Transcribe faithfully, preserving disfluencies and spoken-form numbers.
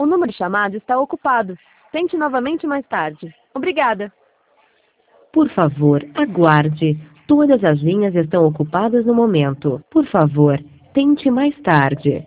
O número chamado está ocupado. Tente novamente mais tarde. Obrigada. Por favor, aguarde. Todas as linhas estão ocupadas no momento. Por favor, tente mais tarde.